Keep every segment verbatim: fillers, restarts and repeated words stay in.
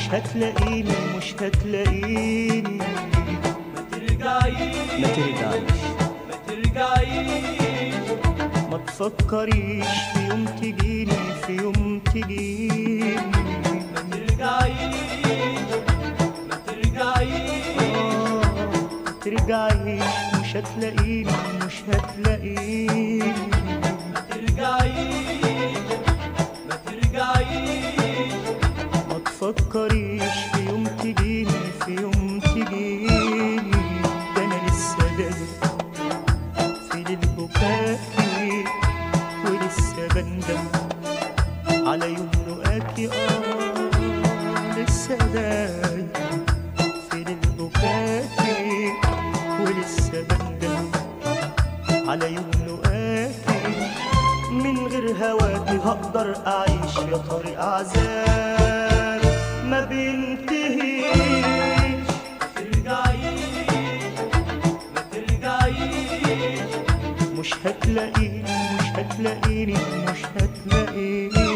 هتلاقيني مش هتلاقيني. ما ترجعيش ما ترجعيش ما ترجعيش ما تفكريش في يوم تجيني في يوم تجيني. ما ترجعيش ما ترجعيش آه ما ترجعيش مش هتلاقيني مش هتلاقيني. ما ترجعيش ما ترجعيش ما تفكريش في يوم تجيني في يوم تجيني. ده انا لسه دايق في ليل بكاكي ولسه بندم على يوم لقاكي. اه لسه دايق في ليل بكاكي ولسه بندم على يوم لقاكي. من غير هواكي هقدر اعيش يا طريق عذاب ما بينتهيش. ما ترجعيش ما ترجعيش مش هتلاقيني مش هتلاقيني مش هتلاقيني.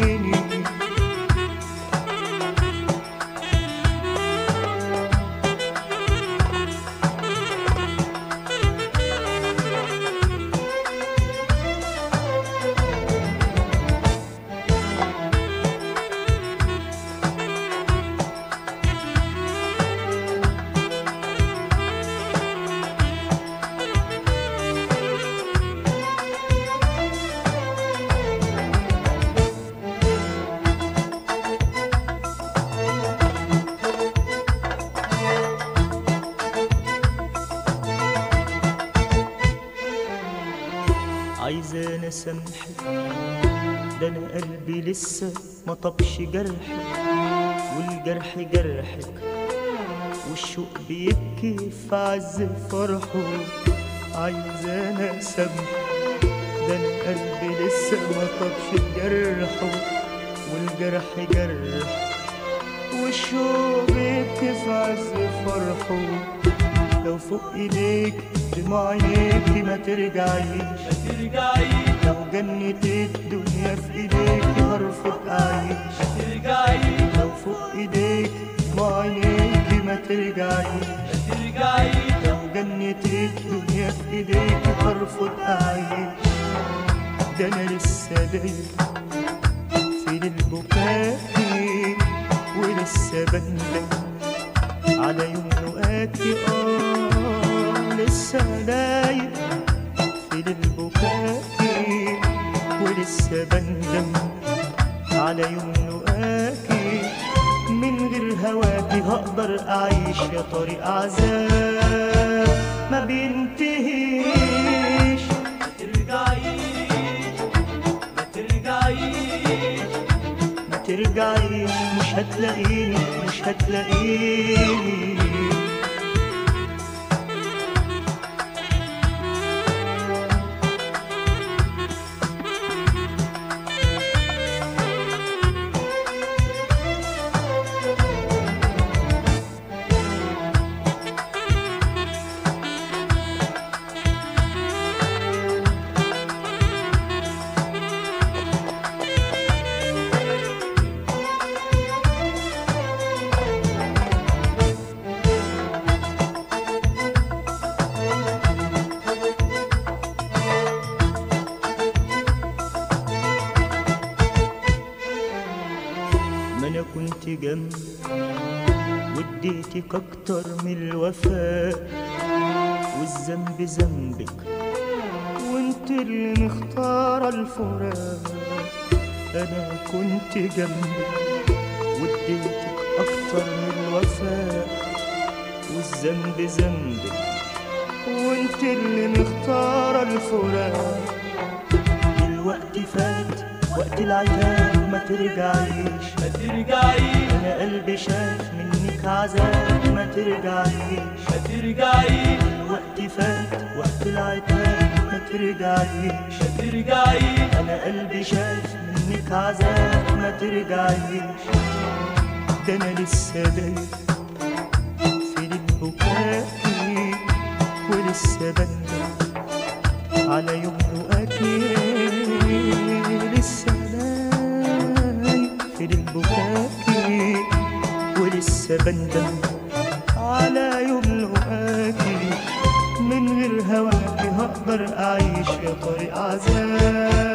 عايزة أنا أسامحك ده أنا قلبي لسه ما طبش جرحك والجرح جرحك والشوق بيبكي في عز فرحه. عايزة أنا أسامحك ده أنا قلبي لسه ما طبش جرحه والجرح جرح والشوق بيبكي في عز فرحه. لو فوق ايديك دموع عينيكي ما ترجعيش ما ترجعيش لو جنة الدنيا في ايديكي هرفض اعيش. ما ترجعيش لو فوق ايديك دموع عينيكي ما ترجعيش. ما ترجعيش لو جنة الدنيا في ايديكي هرفض اعيش. ده انا لسه دايق في ليل بكاكي ولسه بندم على يوم لقاكي. اه لسه دايق في ليل بكاكي ولسه بندم على يوم لقاكي. من غير هواكي هقدر اعيش يا طريق عذاب ما بينتهيش. ما ترجعيش ما ترجعيش ما ترجعيش مش هتلاقيني مش هتلاقيني. ما انا كنت جنبك واديتك اكتر من الوفاء والذنب ذنبك وانت اللي مختارة الفراق. انا كنت جنبك واديتك اكتر من الوفاء والذنب ذنبك وانت اللي مختارة الفراق. الوقت فات وقت العتاب ما ترجعيش. ما ترجعيش انا قلبي شاف منك عذاب ما ترجعيش. ما ترجعيش الوقت فات وقت العتاب ما ترجعيش. ما ترجعيش انا قلبي شاف منك عذاب ما ترجعيش. ده انا لسه دايق في ليل بكاكي ولسه بندم على يوم لقاكي. لسه دايق في ليل بكاكي لسه بندم على يوم لقاكي، من غير هواكي هقدر أعيش يا طريق عذاب.